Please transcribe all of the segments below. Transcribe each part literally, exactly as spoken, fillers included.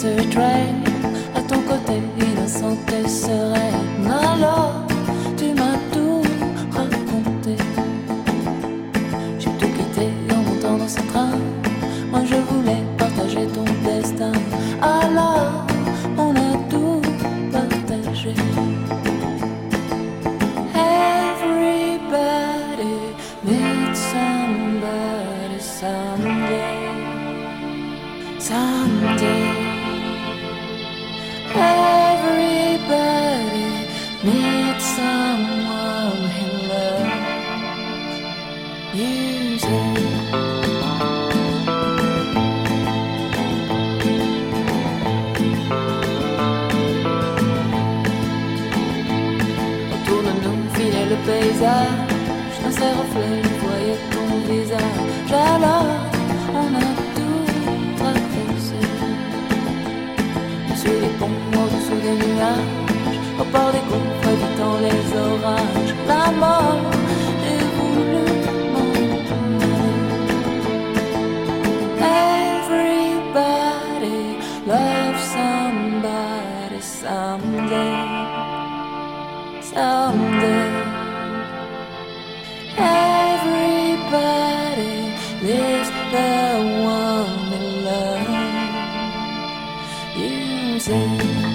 mystery train. À ton côté, innocente et sereine. Alors, tu m'as tout raconté. J'ai tout quitté en montant dans ce train. Moi je voulais partager ton destin. Alors, on a tout partagé. Everybody needs somebody someday. Someday. Everybody needs someone he loves. You say. Autour de nous filait le paysage. Dans ses reflets, je voyais ton visage. Alors, on a tout traversé. Sur les ponts, au-dessous des nuages, au bord des gouffres, évitant les orages. La mort, j'ai voulu m'en aller. Everybody loves somebody someday. Someday. Everybody lives the one they love. You say.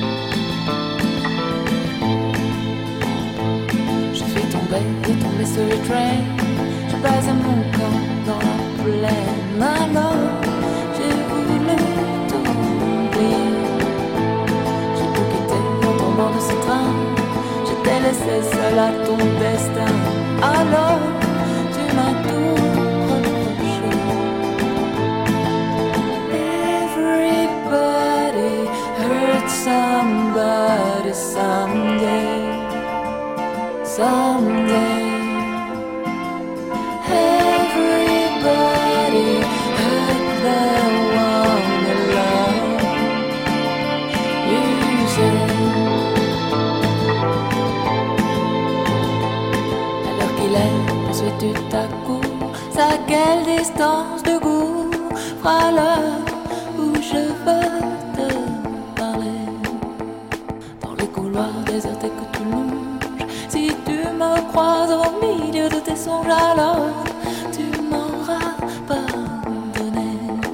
Je suis tombée et tombée sur le train. Je basé mon corps dans la plaine. Alors j'ai voulu tout oublier. J'ai tout quitté en tombant de ce train. Je t'ai laissé seul à ton destin. Alors tu m'as tout reproché. Everybody hurts somebody someday. Someday. Everybody hurt the one they love. You say. Alors qu'il est, ensuite tu t'accours. À quelle distance de goût fera l'heure où je veux te parler. Dans les couloirs désertés que tu longes. Si tu me croises au milieu de tes songes, alors tu m'auras pardonné.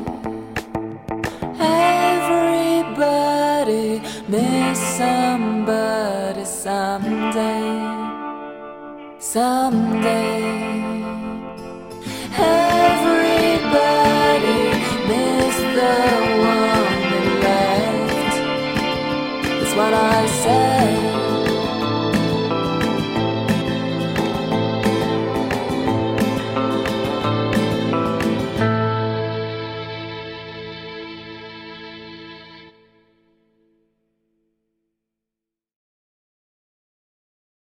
Everybody needs somebody someday. Someday.